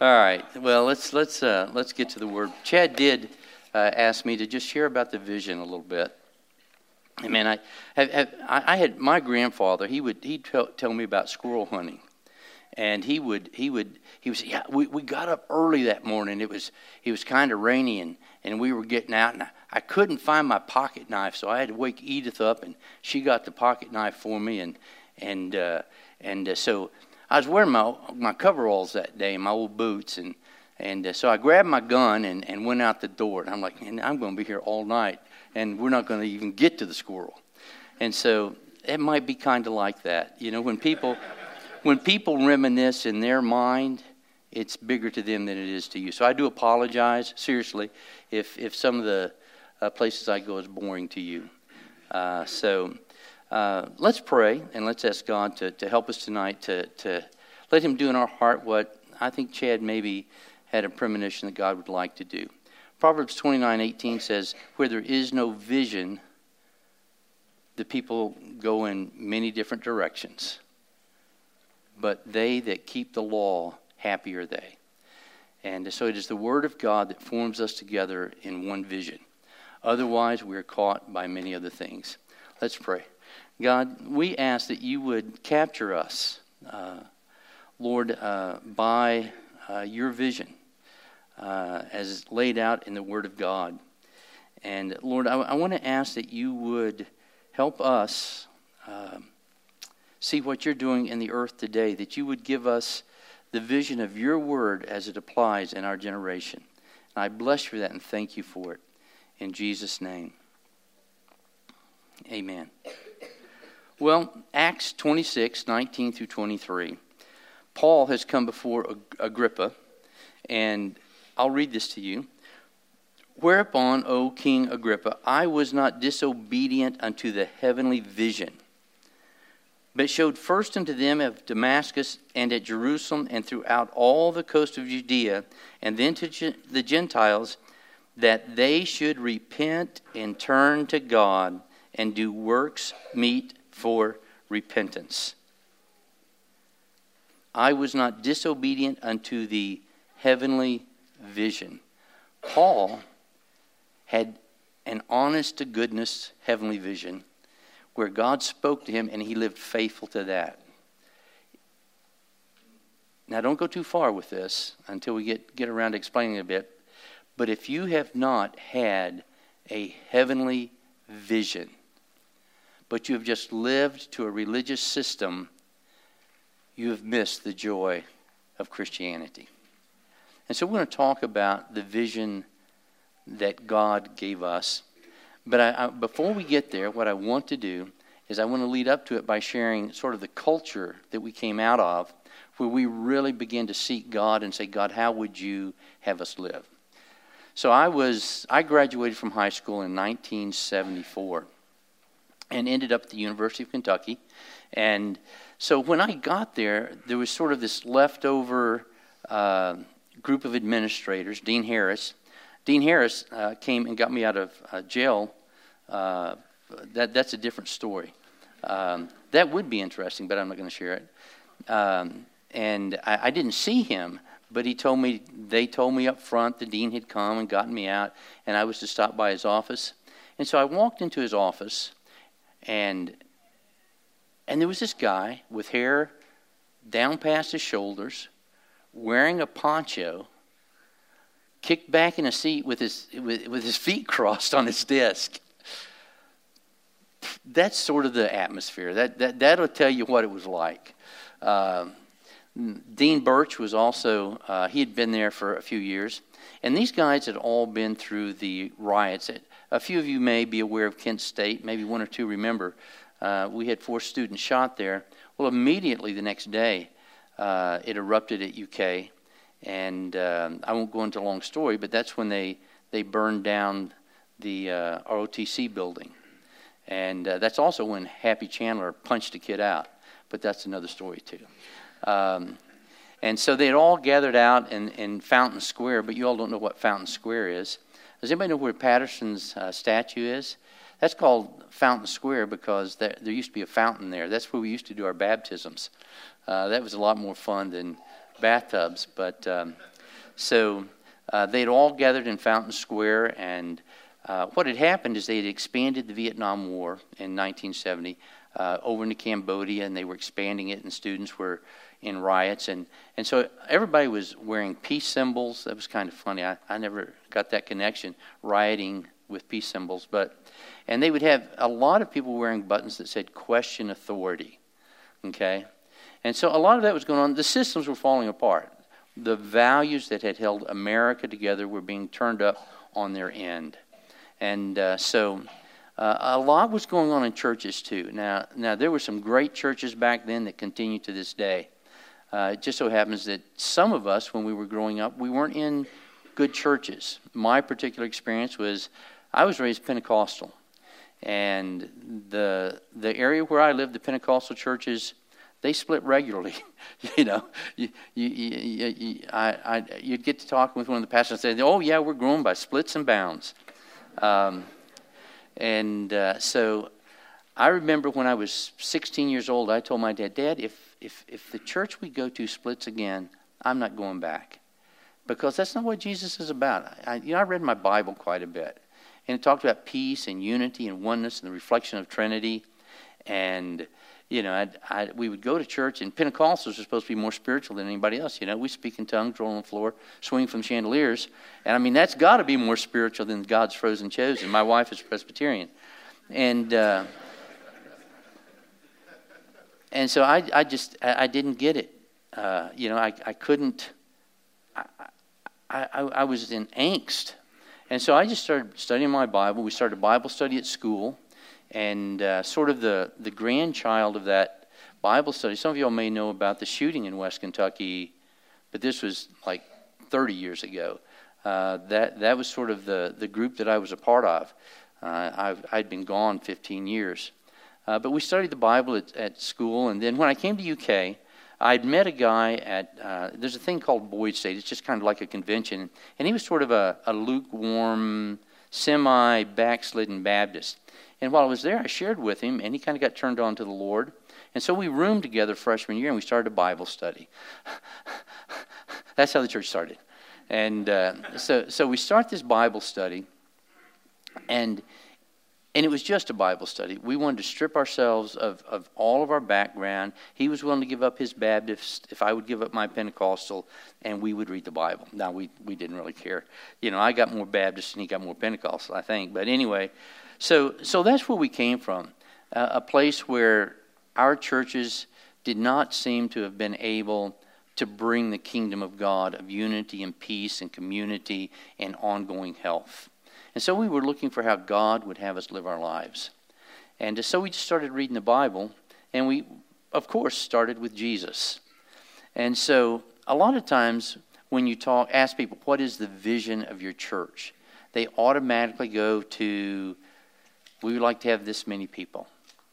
All right. Well, let's get to the word. Chad did ask me to just share about the vision a little bit. I mean, I had my grandfather. He'd tell me about squirrel hunting, and he would yeah. We got up early that morning. It was kind of rainy, and we were getting out, and I couldn't find my pocket knife, so I had to wake Edith up, and she got the pocket knife for me, and so I was wearing my coveralls that day, my old boots, and so I grabbed my gun and went out the door, and I'm like, man, I'm going to be here all night, and we're not going to even get to the squirrel. And so it might be kind of like that, you know, when people reminisce in their mind, it's bigger to them than it is to you. So I do apologize, seriously, if some of the places I go is boring to you. So let's pray, and let's ask God to help us tonight, to let Him do in our heart what I think Chad maybe had a premonition that God would like to do. Proverbs 29:18 says, where there is no vision, the people go in many different directions. But they that keep the law, happy are they. And so it is the Word of God that forms us together in one vision. Otherwise, we are caught by many other things. Let's pray. God, we ask that you would capture us, Lord, by your vision as laid out in the Word of God. And Lord, I want to ask that you would help us see what you're doing in the earth today, that you would give us the vision of your Word as it applies in our generation. And I bless you for that and thank you for it. In Jesus' name, amen. Well, Acts 26:19 through 23. Paul has come before Agrippa, and I'll read this to you. Whereupon, O King Agrippa, I was not disobedient unto the heavenly vision, but showed first unto them of Damascus and at Jerusalem and throughout all the coast of Judea, and then to the Gentiles, that they should repent and turn to God and do works meet for repentance. I was not disobedient unto the heavenly vision. Paul had an honest-to-goodness heavenly vision where God spoke to him and he lived faithful to that. Now, don't go too far with this until we get around to explaining it a bit. But if you have not had a heavenly vision, but you have just lived to a religious system, you have missed the joy of Christianity. And so we're going to talk about the vision that God gave us. But before we get there, what I want to do is I want to lead up to it by sharing sort of the culture that we came out of, where we really began to seek God and say, God, how would you have us live? So I graduated from high school in 1974 and ended up at the University of Kentucky. And so when I got there, there was sort of this leftover group of administrators, Dean Harris. Dean Harris came and got me out of jail. That's a different story. That would be interesting, but I'm not going to share it. And I didn't see him, but they told me up front the dean had come and gotten me out, and I was to stop by his office. And so I walked into his office, and there was this guy with hair down past his shoulders, wearing a poncho, kicked back in a seat with his feet crossed on his desk. That's sort of the atmosphere. That'll tell you what it was like. Dean Birch was also, he had been there for a few years. And these guys had all been through the riots. A few of you may be aware of Kent State. Maybe one or two remember. We had 4 students shot there. Well, immediately the next day, it erupted at UK. And I won't go into a long story, but that's when they burned down the ROTC building. And that's also when Happy Chandler punched a kid out. But that's another story, too. And so they had all gathered out in Fountain Square, but you all don't know what Fountain Square is. Does anybody know where Patterson's statue is? That's called Fountain Square because there used to be a fountain there. That's where we used to do our baptisms. That was a lot more fun than bathtubs. But so they'd all gathered in Fountain Square, and what had happened is they had expanded the Vietnam War in 1970 over into Cambodia, and they were expanding it, and students were in riots. And so everybody was wearing peace symbols. That was kind of funny. I never got that connection, rioting with peace symbols. And they would have a lot of people wearing buttons that said, "Question authority." Okay? And so a lot of that was going on. The systems were falling apart. The values that had held America together were being turned up on their end. And so a lot was going on in churches too. Now there were some great churches back then that continue to this day. It just so happens that some of us, when we were growing up, we weren't in good churches. My particular experience was I was raised Pentecostal. And the area where I lived, the Pentecostal churches, they split regularly. You know, you'd get to talk with one of the pastors and say, "Oh yeah, we're growing by splits and bounds." So I remember when I was 16 years old, I told my dad, "Dad, if the church we go to splits again, I'm not going back, because that's not what Jesus is about." I read my Bible quite a bit. And it talked about peace and unity and oneness and the reflection of Trinity. And, we would go to church, and Pentecostals are supposed to be more spiritual than anybody else. We speak in tongues, roll on the floor, swing from chandeliers. And, that's got to be more spiritual than God's frozen chosen. My wife is Presbyterian. And so I didn't get it. I couldn't. I was in angst. And so I just started studying my Bible. We started Bible study at school. And sort of the grandchild of that Bible study, some of y'all may know about the shooting in West Kentucky, but this was like 30 years ago. That was sort of the group that I was a part of. I'd been gone 15 years. But we studied the Bible at school. And then when I came to UK, I'd met a guy at, there's a thing called Boyd State. It's just kind of like a convention. And he was sort of a lukewarm, semi-backslidden Baptist. And while I was there, I shared with him, and he kind of got turned on to the Lord. And so we roomed together freshman year, and we started a Bible study. That's how the church started. And so we start this Bible study, and it was just a Bible study. We wanted to strip ourselves of all of our background. He was willing to give up his Baptist, if I would give up my Pentecostal, and we would read the Bible. Now, we didn't really care. I got more Baptist and he got more Pentecostal, I think. But anyway, so that's where we came from, a place where our churches did not seem to have been able to bring the kingdom of God of unity and peace and community and ongoing health. And so we were looking for how God would have us live our lives. And so we just started reading the Bible, and we, of course, started with Jesus. And so a lot of times when you ask people, what is the vision of your church? They automatically go to, we would like to have this many people.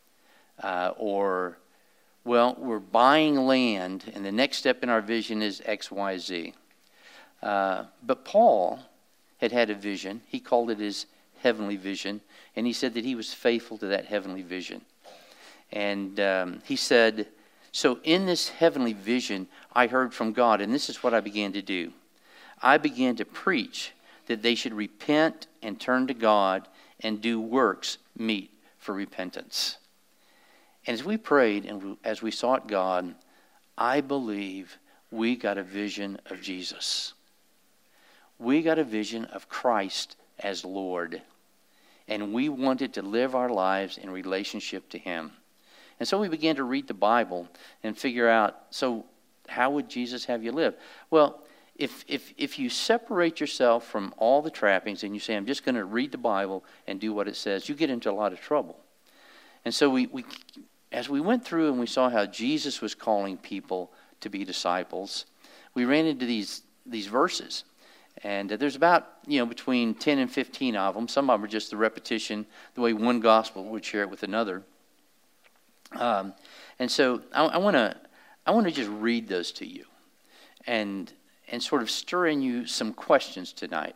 Or, well, we're buying land, and the next step in our vision is X, Y, Z. But Paul had a vision. He called it his heavenly vision, and he said that he was faithful to that heavenly vision. And he said, so in this heavenly vision, I heard from God, and this is what I began to do. I began to preach that they should repent and turn to God and do works meet for repentance. And as we prayed and as we sought God, I believe we got a vision of Jesus. We got a vision of Christ as Lord. And we wanted to live our lives in relationship to Him. And so we began to read the Bible and figure out, so how would Jesus have you live? Well, if you separate yourself from all the trappings and you say, I'm just going to read the Bible and do what it says, you get into a lot of trouble. And so we as we went through and we saw how Jesus was calling people to be disciples, we ran into these verses. And there's about, between 10 and 15 of them. Some of them are just the repetition, the way one gospel would share it with another. And so I want to just read those to you and sort of stir in you some questions tonight.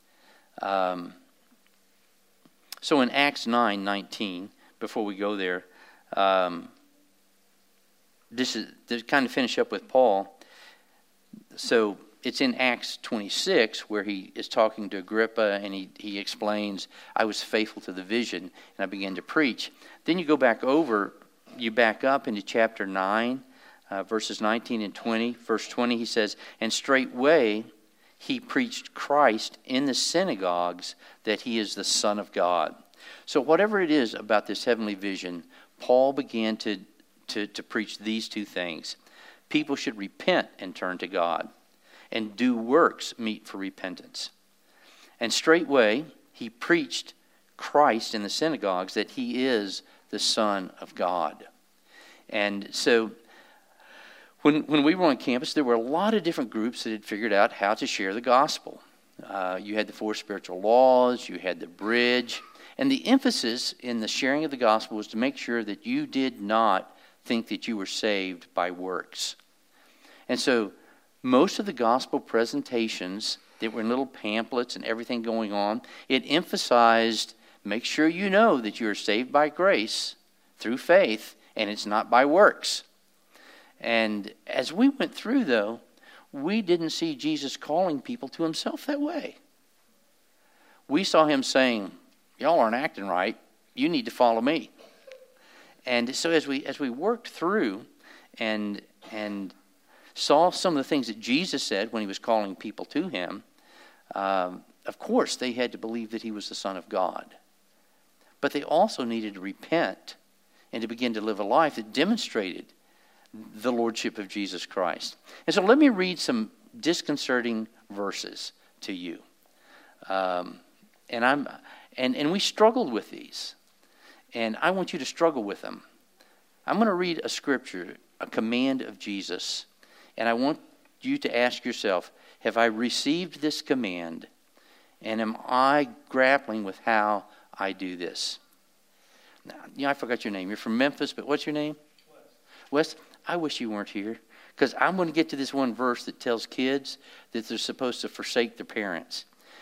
So in Acts 9:19, before we go there, this is to kind of finish up with Paul. So it's in Acts 26 where he is talking to Agrippa, and he explains, I was faithful to the vision, and I began to preach. Then you back up into chapter 9, verses 19 and 20. Verse 20, he says, and straightway he preached Christ in the synagogues, that he is the Son of God. So whatever it is about this heavenly vision, Paul began to preach these two things. People should repent and turn to God, and do works meet for repentance. And straightway he preached Christ in the synagogues, that he is the Son of God. And so when we were on campus, there were a lot of different groups that had figured out how to share the gospel. You had the 4 spiritual laws, you had the bridge, and the emphasis in the sharing of the gospel was to make sure that you did not think that you were saved by works. And so most of the gospel presentations that were in little pamphlets and everything going on, it emphasized, make sure you know that you are saved by grace through faith, and it's not by works. And as we went through, though, we didn't see Jesus calling people to himself that way. We saw him saying, y'all aren't acting right. You need to follow me. And so as we worked through and saw some of the things that Jesus said when he was calling people to him, of course they had to believe that he was the Son of God. But they also needed to repent and to begin to live a life that demonstrated the Lordship of Jesus Christ. And so let me read some disconcerting verses to you. And we struggled with these. And I want you to struggle with them. I'm going to read a scripture, a command of Jesus. And I want you to ask yourself, have I received this command? And am I grappling with how I do this? Now, I forgot your name. You're from Memphis, but what's your name? Wes. I wish you weren't here, because I'm going to get to this one verse that tells kids that they're supposed to forsake their parents.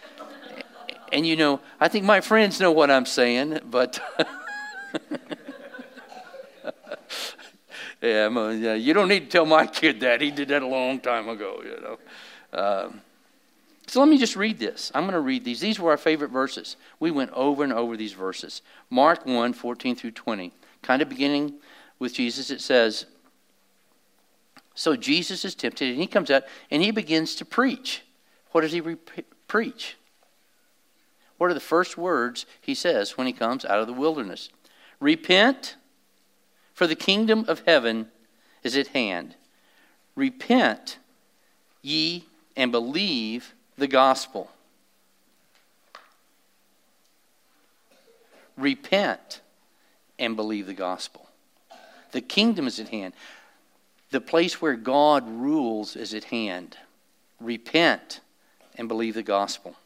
And I think my friends know what I'm saying, but yeah, you don't need to tell my kid that. He did that a long time ago, So let me just read this. I'm going to read these. These were our favorite verses. We went over and over these verses. Mark 1, 14 through 20. Kind of beginning with Jesus, it says, so Jesus is tempted, and he comes out, and he begins to preach. What does he preach? What are the first words he says when he comes out of the wilderness? Repent, for the kingdom of heaven is at hand. Repent ye and believe the gospel. Repent and believe the gospel. The kingdom is at hand. The place where God rules is at hand. Repent and believe the gospel.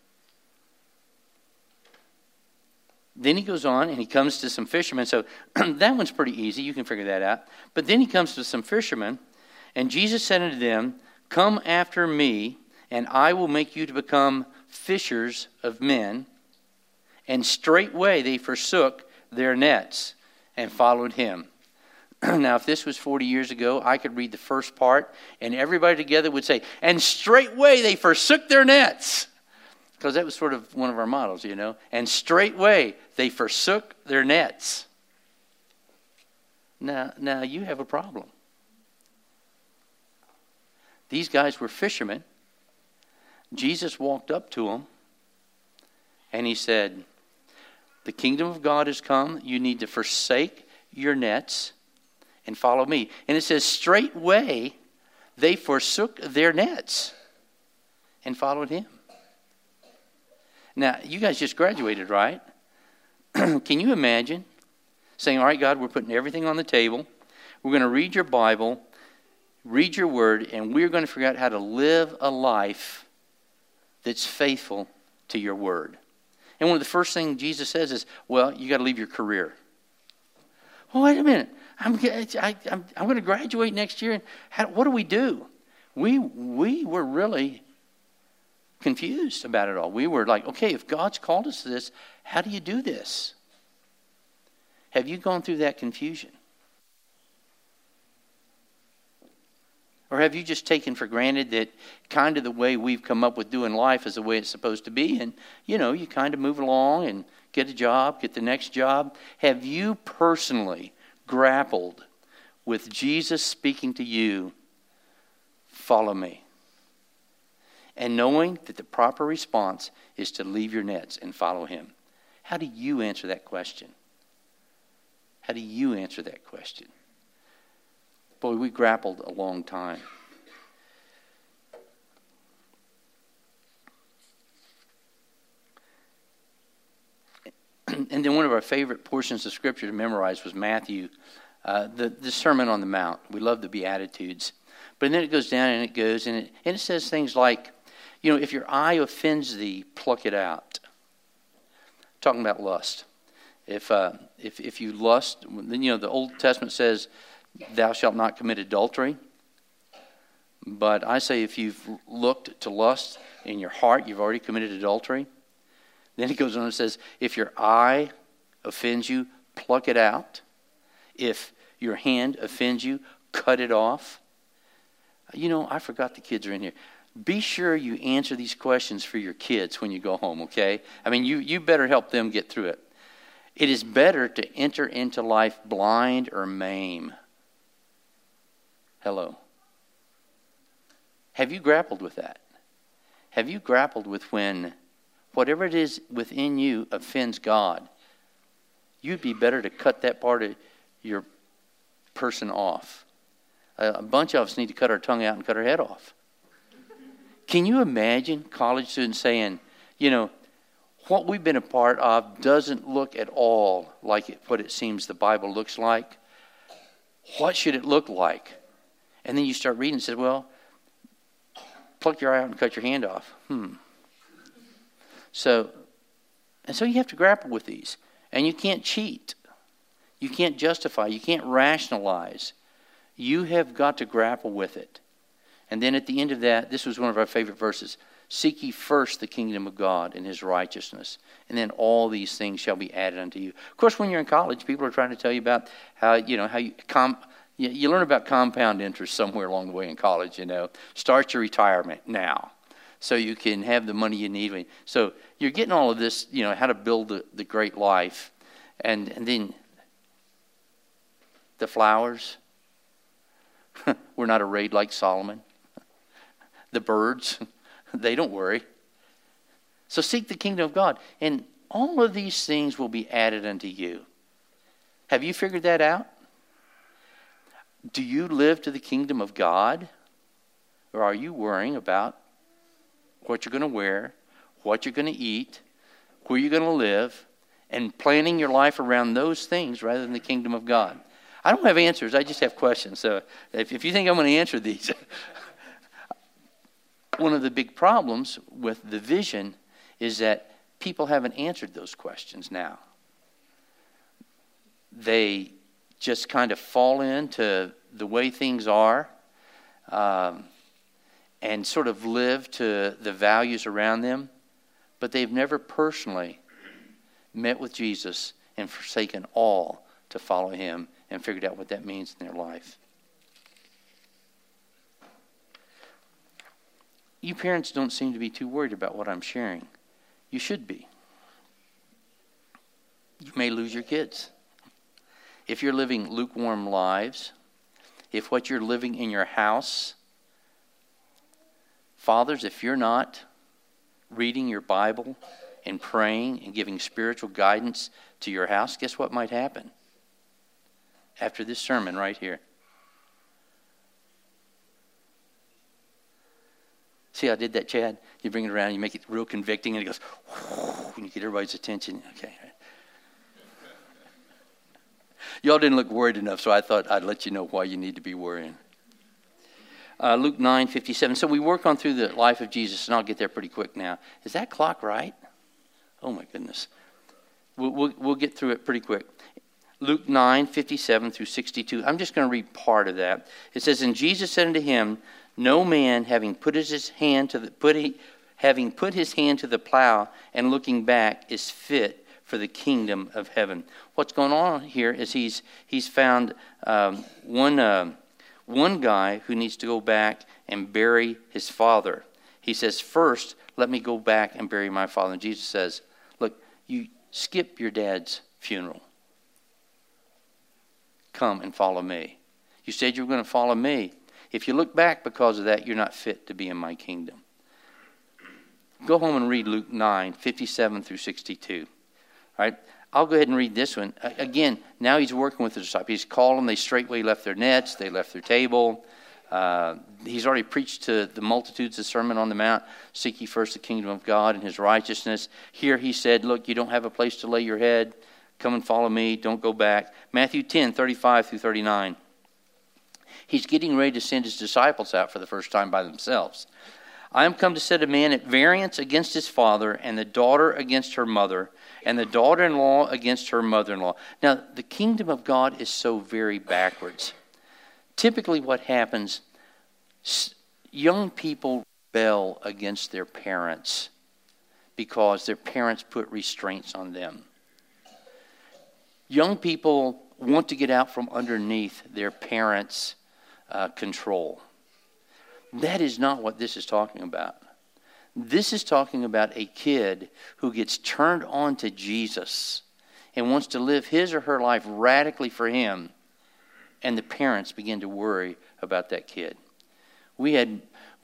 Then he goes on and he comes to some fishermen. So that one's pretty easy. You can figure that out. But then he comes to some fishermen. And Jesus said unto them, come after me, and I will make you to become fishers of men. And straightway they forsook their nets and followed him. Now, if this was 40 years ago, I could read the first part, and everybody together would say, and straightway they forsook their nets. Because that was sort of one of our models, And straightway they forsook their nets. Now you have a problem. These guys were fishermen. Jesus walked up to them, and he said, the kingdom of God has come. You need to forsake your nets and follow me. And it says, straightway they forsook their nets and followed him. Now, you guys just graduated, right? Can you imagine saying, all right, God, we're putting everything on the table. We're going to read your Bible, read your word, and we're going to figure out how to live a life that's faithful to your word. And one of the first things Jesus says is, well, you got to leave your career. Well, wait a minute. I'm going to graduate next year. And what do we do? We were really confused about it all. We were like, okay, if God's called us to this, how do you do this? Have you gone through that confusion? Or have you just taken for granted that kind of the way we've come up with doing life is the way it's supposed to be? And, you kind of move along and get a job, get the next job. Have you personally grappled with Jesus speaking to you, follow me? And knowing that the proper response is to leave your nets and follow him. How do you answer that question? How do you answer that question? Boy, we grappled a long time. And then one of our favorite portions of Scripture to memorize was Matthew, the Sermon on the Mount. We love the Beatitudes. But then it goes down and it goes, and it says things like, if your eye offends thee, pluck it out. Talking about lust. If you lust, then the Old Testament says, thou shalt not commit adultery. But I say if you've looked to lust in your heart, you've already committed adultery. Then he goes on and says, if your eye offends you, pluck it out. If your hand offends you, cut it off. I forgot the kids are in here. Be sure you answer these questions for your kids when you go home, okay? I mean, you better help them get through it. It is better to enter into life blind or maim. Hello. Have you grappled with that? Have you grappled with when whatever it is within you offends God? You'd be better to cut that part of your person off. A bunch of us need to cut our tongue out and cut our head off. Can you imagine college students saying, what we've been a part of doesn't look at all like what it seems the Bible looks like. What should it look like? And then you start reading and say, well, pluck your eye out and cut your hand off. So you have to grapple with these. And you can't cheat. You can't justify. You can't rationalize. You have got to grapple with it. And then at the end of that, this was one of our favorite verses. Seek ye first the kingdom of God and his righteousness, and then all these things shall be added unto you. Of course, when you're in college, people are trying to tell you about how you learn about compound interest somewhere along the way in college. Start your retirement now, so you can have the money you need. So you're getting all of this, how to build the great life, and then the flowers. We're not arrayed like Solomon. The birds. They don't worry. So seek the kingdom of God. And all of these things will be added unto you. Have you figured that out? Do you live to the kingdom of God? Or are you worrying about what you're going to wear, what you're going to eat, where you're going to live, and planning your life around those things rather than the kingdom of God? I don't have answers. I just have questions. So if you think I'm going to answer these... One of the big problems with the vision is that people haven't answered those questions now. They just kind of fall into the way things are and sort of live to the values around them, but they've never personally met with Jesus and forsaken all to follow him and figured out what that means in their life. You parents don't seem to be too worried about what I'm sharing. You should be. You may lose your kids. If you're living lukewarm lives, if what you're living in your house, fathers, if you're not reading your Bible and praying and giving spiritual guidance to your house, guess what might happen? After this sermon right here. See how I did that, Chad? You bring it around, you make it real convicting, and it goes, whoo, and you get everybody's attention. Okay. Y'all didn't look worried enough, so I thought I'd let you know why you need to be worrying. Luke 9:57. So we work on through the life of Jesus, and I'll get there pretty quick now. Is that clock right? Oh, my goodness. We'll get through it pretty quick. Luke 9:57 through 62. I'm just going to read part of that. It says, and Jesus said unto him, no man having put his hand to the plow and looking back is fit for the kingdom of heaven. What's going on here is he's found one one guy who needs to go back and bury his father. He says, first, let me go back and bury my father. And Jesus says, look, you skip your dad's funeral. Come and follow me. You said you were going to follow me. If you look back because of that, you're not fit to be in my kingdom. Go home and read Luke 9, 57 through 62. All right? I'll go ahead and read this one. Again, now he's working with the disciples. He's called them. They straightway left their nets. They left their table. He's already preached to the multitudes the Sermon on the Mount. Seek ye first the kingdom of God and his righteousness. Here he said, look, you don't have a place to lay your head. Come and follow me. Don't go back. Matthew 10, 35 through 39. He's getting ready to send his disciples out for the first time by themselves. I am come to set a man at variance against his father, and the daughter against her mother, and the daughter-in-law against her mother-in-law. Now, the kingdom of God is so very backwards. Typically what happens, young people rebel against their parents because their parents put restraints on them. Young people want to get out from underneath their parents' control. That is not what this is talking about. This is talking about a kid who gets turned on to Jesus and wants to live his or her life radically for him, and the parents begin to worry about that kid. We had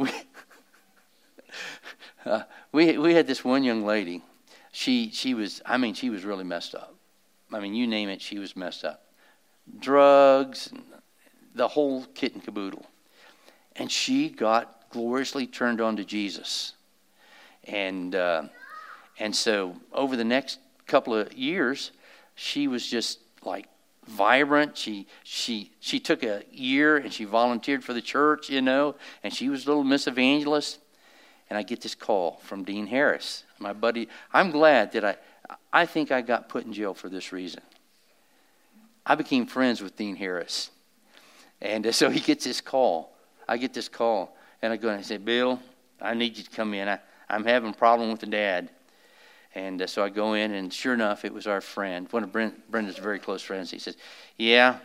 this one young lady. She was really messed up. I mean, you name it, she was messed up. Drugs, and the whole kit and caboodle. And she got gloriously turned on to Jesus. And so over the next couple of years, she was just like vibrant. She took a year and she volunteered for the church, and she was a little Miss Evangelist. And I get this call from Dean Harris, my buddy. I'm glad that I think I got put in jail for this reason. I became friends with Dean Harris. And so he gets this call. I get this call, and I go and I say, Bill, I need you to come in. I'm having a problem with the dad. And so I go in, and sure enough, it was our friend, one of Brenda's very close friends. He says, yeah.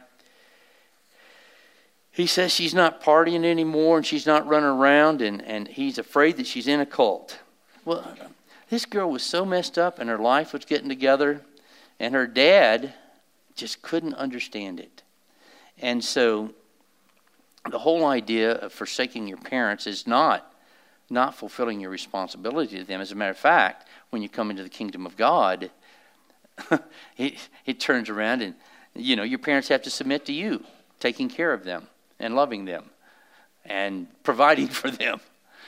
He says she's not partying anymore, and she's not running around, and he's afraid that she's in a cult. Well, this girl was so messed up, and her life was getting together, and her dad just couldn't understand it. And so the whole idea of forsaking your parents is not fulfilling your responsibility to them. As a matter of fact, when you come into the kingdom of God, it turns around and, your parents have to submit to you, taking care of them and loving them and providing for them.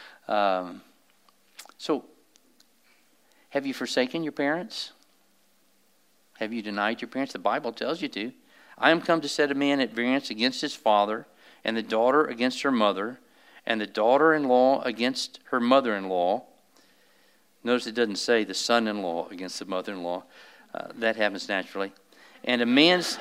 So, have you forsaken your parents? Have you denied your parents? The Bible tells you to. I am come to set a man at variance against his father, and the daughter against her mother, and the daughter-in-law against her mother-in-law. Notice it doesn't say the son-in-law against the mother-in-law. That happens naturally. And a man's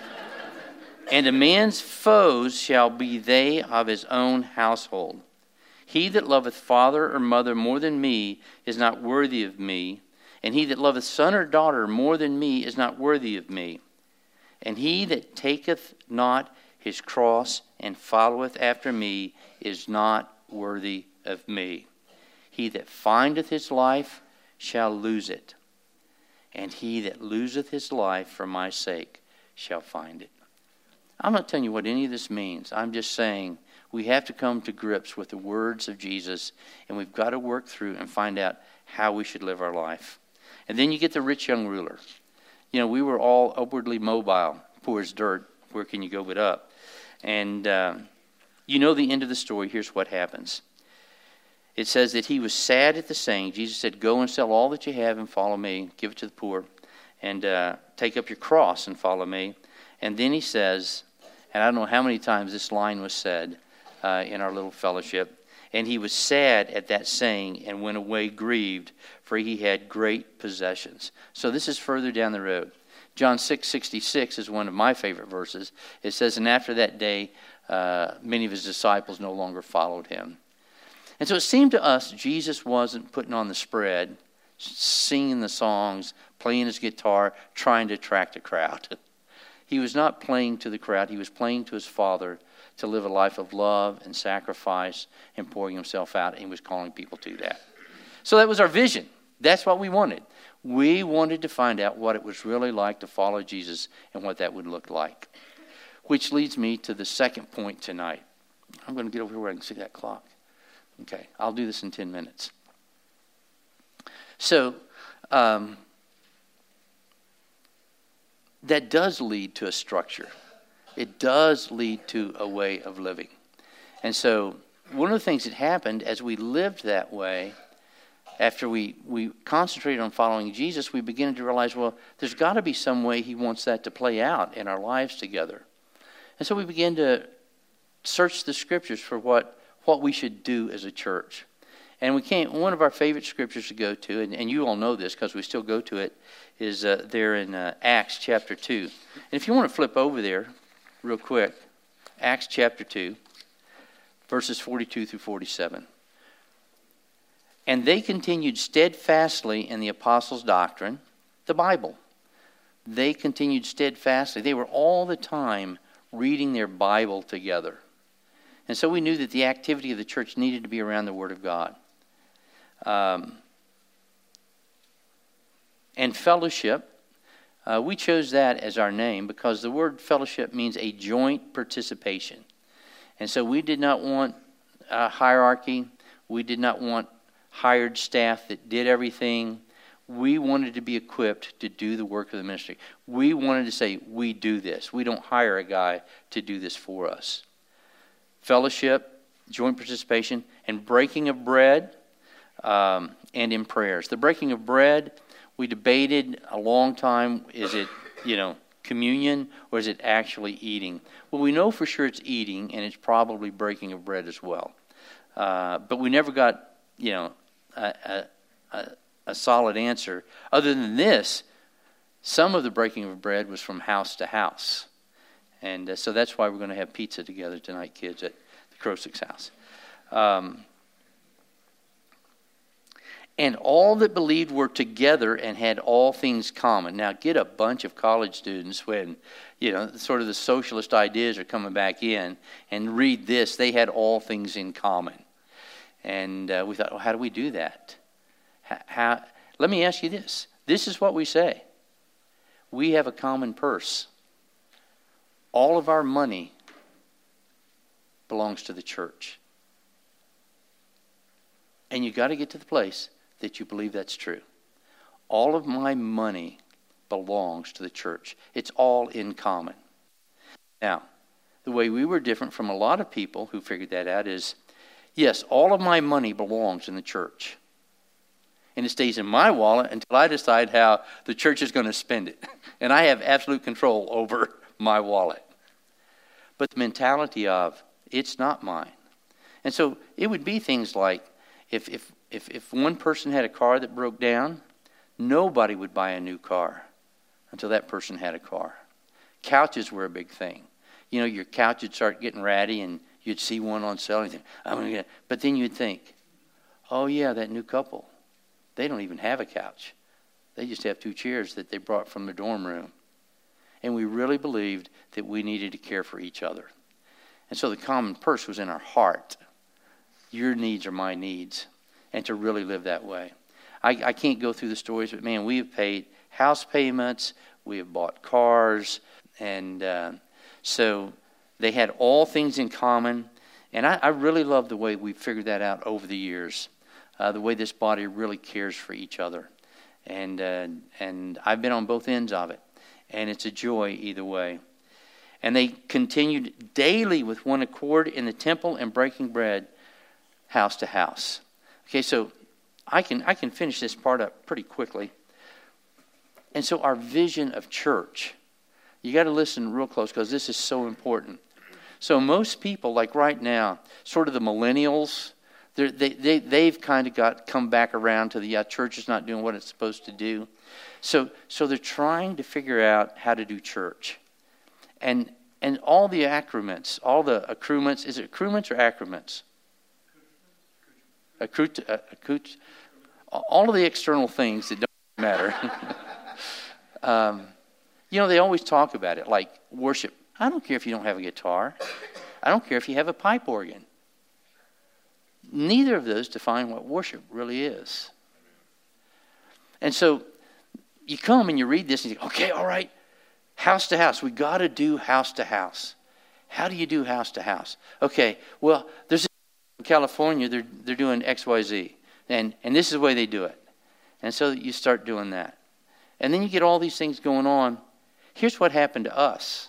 foes shall be they of his own household. He that loveth father or mother more than me is not worthy of me, and he that loveth son or daughter more than me is not worthy of me. And he that taketh not his cross and followeth after me is not worthy of me. He that findeth his life shall lose it, and he that loseth his life for my sake shall find it. I'm not telling you what any of this means. I'm just saying we have to come to grips with the words of Jesus, and we've got to work through and find out how we should live our life. And then you get the rich young ruler. We were all upwardly mobile, poor as dirt. Where can you go but up? And you know the end of the story. Here's what happens. It says that he was sad at the saying. Jesus said, go and sell all that you have and follow me. Give it to the poor. And take up your cross and follow me. And then he says, and I don't know how many times this line was said in our little fellowship, and he was sad at that saying and went away grieved, for he had great possessions. So this is further down the road. John 6:66 is one of my favorite verses. It says, and after that day, many of his disciples no longer followed him. And so it seemed to us Jesus wasn't putting on the spread, singing the songs, playing his guitar, trying to attract a crowd. He was not playing to the crowd. He was playing to his Father to live a life of love and sacrifice and pouring himself out, and he was calling people to that. So that was our vision. That's what we wanted. We wanted to find out what it was really like to follow Jesus and what that would look like. Which leads me to the second point tonight. I'm going to get over here where I can see that clock. Okay, I'll do this in 10 minutes. So, that does lead to a structure. It does lead to a way of living. And so, one of the things that happened as we lived that way, after we concentrated on following Jesus, we began to realize, well, there's got to be some way he wants that to play out in our lives together. And so we began to search the scriptures for what we should do as a church. And one of our favorite scriptures to go to, and you all know this because we still go to it, is there in Acts chapter 2. And if you want to flip over there real quick, Acts chapter 2, verses 42 through 47. And they continued steadfastly in the apostles' doctrine, the Bible. They continued steadfastly. They were all the time reading their Bible together. And so we knew that the activity of the church needed to be around the Word of God. And fellowship, we chose that as our name because the word fellowship means a joint participation. And so we did not want a hierarchy. We did not want hired staff that did everything. We wanted to be equipped to do the work of the ministry. We wanted to say, we do this. We don't hire a guy to do this for us. Fellowship, joint participation, and breaking of bread, and in prayers. The breaking of bread, we debated a long time. Is it, communion, or is it actually eating? Well, we know for sure it's eating, and it's probably breaking of bread as well. But we never got, a solid answer. Other than this, some of the breaking of bread was from house to house. And so that's why we're going to have pizza together tonight, kids, at the Krosick's house. And all that believed were together and had all things common. Now, get a bunch of college students when, sort of the socialist ideas are coming back in, and read this. They had all things in common. And we thought, well, how do we do that? Let me ask you this. This is what we say. We have a common purse. All of our money belongs to the church. And you got to get to the place that you believe that's true. All of my money belongs to the church. It's all in common. Now, the way we were different from a lot of people who figured that out is, yes, all of my money belongs in the church. And it stays in my wallet until I decide how the church is going to spend it. And I have absolute control over my wallet. But the mentality of, it's not mine. And so it would be things like, if one person had a car that broke down, nobody would buy a new car until that person had a car. Couches were a big thing. Your couch would start getting ratty and you'd see one on sale and you think, but then you'd think, oh yeah, that new couple, they don't even have a couch. They just have 2 chairs that they brought from the dorm room. And we really believed that we needed to care for each other. And so the common purse was in our heart. Your needs are my needs. And to really live that way. I can't go through the stories, but man, we have paid house payments. We have bought cars. And so they had all things in common. And I really love the way we've figured that out over the years. The way this body really cares for each other. And I've been on both ends of it. And it's a joy either way. And they continued daily with one accord in the temple and breaking bread house to house. Okay, so I can finish this part up pretty quickly. And so our vision of church, you got to listen real close because this is so important. So most people, like right now, sort of the millennials, they've kind of come back around to the church is not doing what it's supposed to do. So they're trying to figure out how to do church. And all the accoutrements, all the accoutrements, is it accoutrements or accoutrements? All of the external things that don't matter. They always talk about it, like worship. I don't care if you don't have a guitar. I don't care if you have a pipe organ. Neither of those define what worship really is. And so you come and you read this and you go, okay, all right, house to house. We got to do house to house. How do you do house to house? Okay, well, there's in California, they're doing XYZ. And this is the way they do it. And so you start doing that. And then you get all these things going on. Here's what happened to us.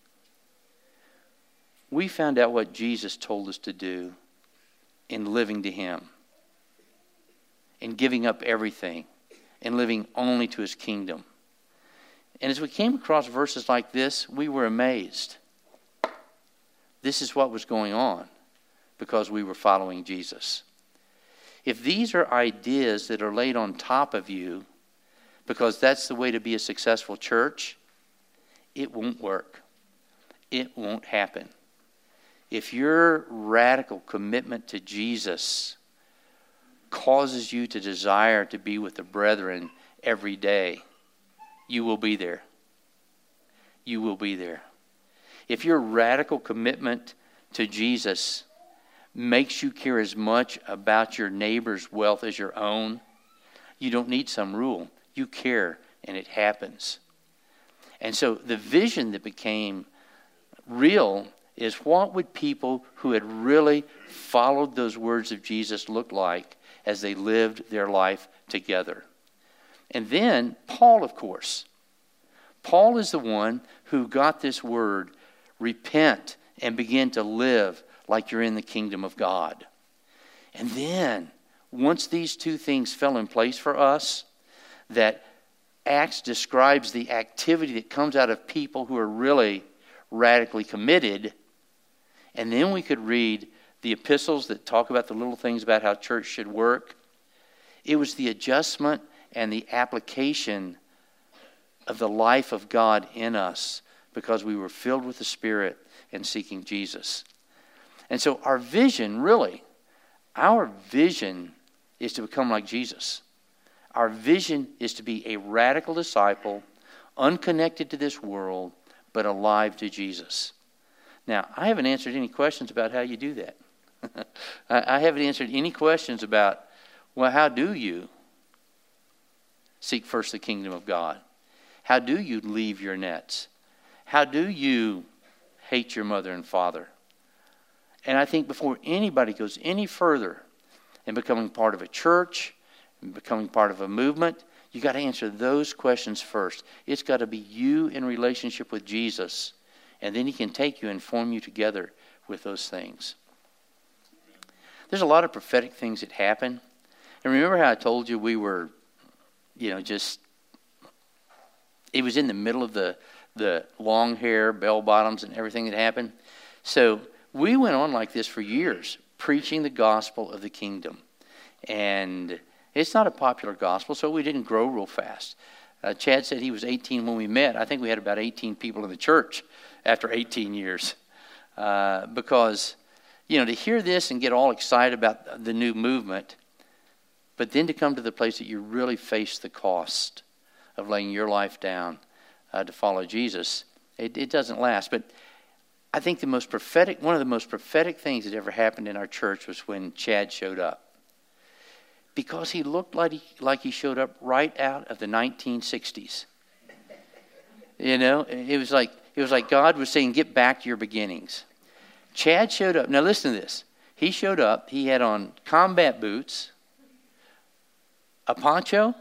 We found out what Jesus told us to do in living to Him, in giving up everything, and living only to His kingdom. And as we came across verses like this, we were amazed. This is what was going on because we were following Jesus. If these are ideas that are laid on top of you, because that's the way to be a successful church, it won't work. It won't happen. If your radical commitment to Jesus causes you to desire to be with the brethren every day, you will be there. You will be there. If your radical commitment to Jesus makes you care as much about your neighbor's wealth as your own, you don't need some rule. You care, and it happens. And so the vision that became real is, what would people who had really followed those words of Jesus look like as they lived their life together? And then Paul, of course. Paul is the one who got this word, repent and begin to live like you're in the kingdom of God. And then, once these two things fell in place for us, that Acts describes the activity that comes out of people who are really radically committed. And then we could read the epistles that talk about the little things about how church should work. It was the adjustment and the application of the life of God in us because we were filled with the Spirit and seeking Jesus. And so our vision is to become like Jesus. Our vision is to be a radical disciple, unconnected to this world, but alive to Jesus. Now, I haven't answered any questions about how you do that. I haven't answered any questions about, well, how do you seek first the kingdom of God? How do you leave your nets? How do you hate your mother and father? And I think before anybody goes any further in becoming part of a church, and becoming part of a movement, you got to answer those questions first. It's got to be you in relationship with Jesus, and then He can take you and form you together with those things. There's a lot of prophetic things that happen. And remember how I told you we were, it was in the middle of the long hair, bell bottoms, and everything that happened. So we went on like this for years, preaching the gospel of the kingdom. And it's not a popular gospel, so we didn't grow real fast. Chad said he was 18 when we met. I think we had about 18 people in the church after 18 years. Because, to hear this and get all excited about the new movement, but then to come to the place that you really face the cost of laying your life down to follow Jesus, it doesn't last. But I think one of the most prophetic things that ever happened in our church was when Chad showed up. Because he looked like he showed up right out of the 1960s. It was like God was saying, get back to your beginnings. Chad showed up. Now listen to this. He showed up. He had on combat boots, a poncho.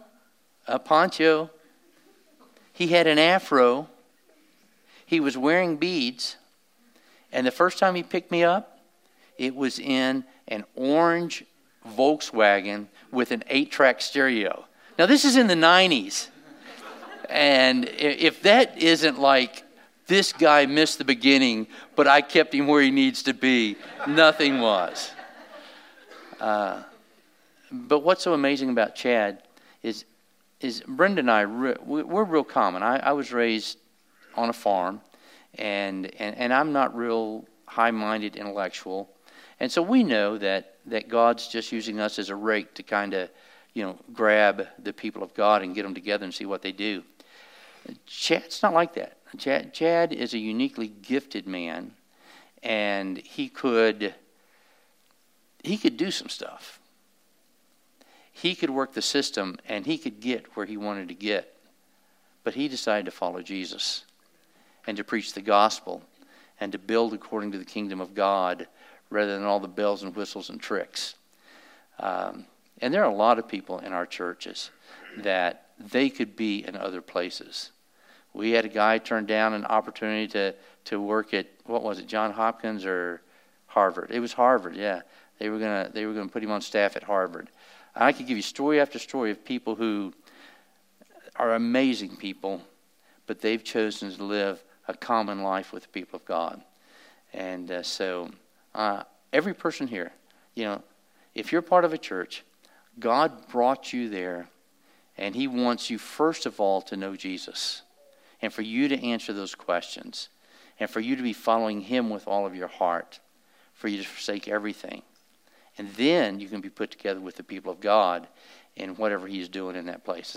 He had an afro. He was wearing beads. And the first time he picked me up, it was in an orange Volkswagen with an 8-track stereo. Now this is in the 90s. And if that isn't like, this guy missed the beginning, but I kept him where he needs to be, nothing was. But what's so amazing about Chad is Brenda and I, we're real common. I was raised on a farm, and I'm not real high-minded intellectual. And so we know that God's just using us as a rake to kind of, grab the people of God and get them together and see what they do. Chad's not like that. Chad is a uniquely gifted man, and he could do some stuff. He could work the system, and he could get where he wanted to get. But he decided to follow Jesus and to preach the gospel and to build according to the kingdom of God rather than all the bells and whistles and tricks. And there are a lot of people in our churches that they could be in other places. We had a guy turn down an opportunity to work at, what was it, Johns Hopkins or Harvard? It was Harvard, yeah. They were gonna put him on staff at Harvard. I could give you story after story of people who are amazing people, but they've chosen to live a common life with the people of God. And so every person here, if you're part of a church, God brought you there, and he wants you first of all to know Jesus, and for you to answer those questions, and for you to be following him with all of your heart, for you to forsake everything. And then you can be put together with the people of God in whatever he's doing in that place.